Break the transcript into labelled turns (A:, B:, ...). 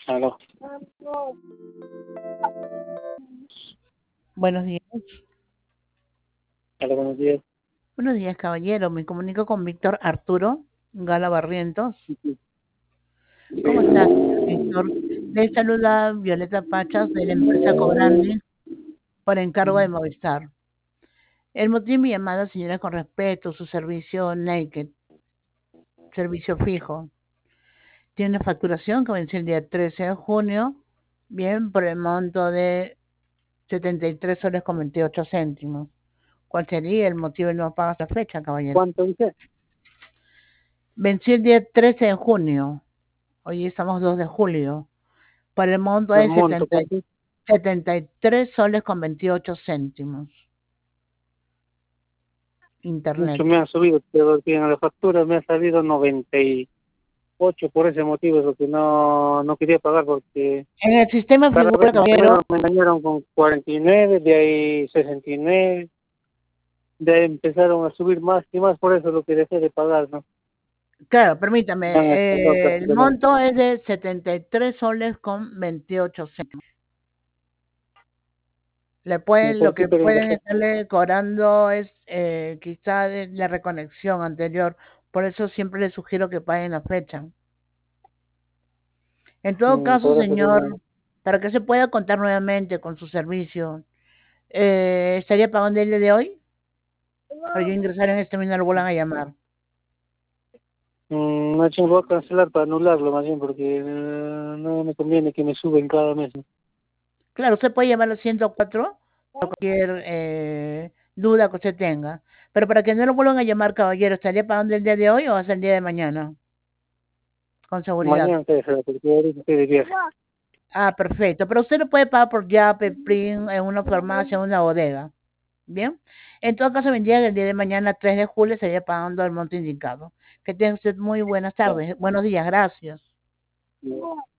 A: Aló.
B: Buenos días.
A: Aló, buenos días.
B: Buenos días, caballero. Me comunico con Víctor Arturo Gala Barrientos. ¿Cómo estás, Víctor? Le saluda Violeta Pachas de la empresa Cobrandi por encargo de Movistar. El motivo de mi llamada, señora, con respecto a su servicio Naked, servicio fijo. Tiene una facturación que vence el día 13 de junio, bien, por el monto de 73 soles con 28 céntimos. ¿Cuál sería el motivo de no pagar esta fecha, caballero?
A: ¿Cuánto dice?
B: Venció el día 13 de junio. Hoy estamos 2 de julio. Para el monto de 73 soles con 28 céntimos. Internet.
A: Mucho me ha subido, pero en la factura me ha salido 98 por ese motivo, es lo que no quería pagar porque
B: En el sistema
A: cada
B: figura,
A: vez
B: caballero.
A: me engañaron con 49, de ahí 69, de ahí empezaron a subir más y más, por eso lo que dejé de pagar, ¿no?
B: Claro, permítame. El
A: prácticamente.
B: monto es de 73 soles con 28 céntimos. Lo que pueden estarle cobrando es quizá de la reconexión anterior. Por eso siempre les sugiero que paguen la fecha. En todo caso, señor, para que se pueda contar nuevamente con su servicio, ¿estaría pagando el día de hoy? Para yo ingresar en este minuto, lo vuelvan a llamar.
A: No, voy a cancelar para anularlo más bien porque no me conviene que me suben cada mes.
B: Claro, usted puede llamar al 104 por cualquier duda que usted tenga. Pero para que no lo vuelvan a llamar, caballero, ¿estaría pagando el día de hoy o hasta el día de mañana? Con seguridad.
A: Mañana porque ahorita estoy de viaje.
B: Ah, perfecto. Pero usted lo puede pagar por Yape, Plin, en una farmacia, en una bodega. Bien. En todo caso, vendría el día de mañana, 3 de julio, estaría pagando el monto indicado. Que tenga usted muy buenas tardes. Buenos días, gracias.